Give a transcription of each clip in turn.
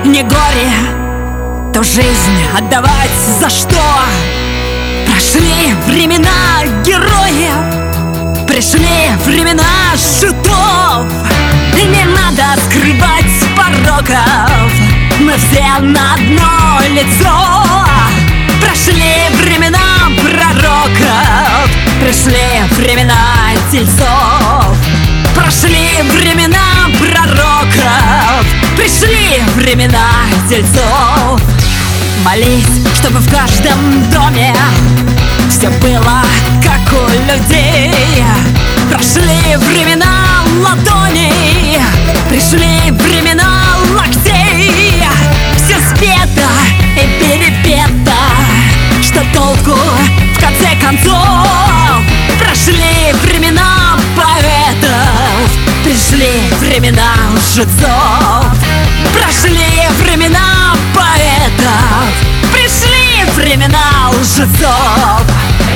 не горе, то жизнь отдавать за что? Прошли времена героев, пришли времена шутов. И не надо скрывать пороков, мы все на одно лицо. Прошли времена пророков, пришли времена тельцов. Прошли времена пророков, пришли времена тельцов. Молись, чтобы в каждом доме все было как у людей. Прошли времена ладоней, пришли времена локтей. Все спето и перепето, что толку в конце концов? Прошли времена поэтов, пришли времена лжецов. Прошли времена поэтов, пришли времена лжецов.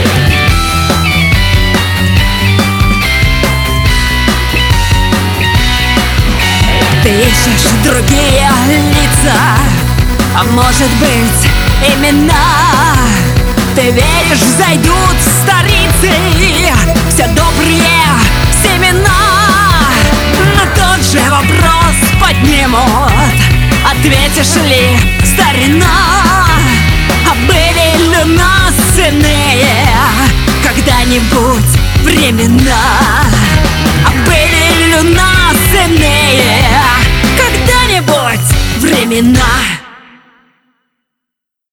Ты ищешь другие лица, а может быть имена. Ты веришь, зайдут старицы все добрые семена. Но тот же вопрос поднимут: ответишь ли, старина? А были ли у нас иные когда-нибудь времена? А были ли у нас иные когда-нибудь времена?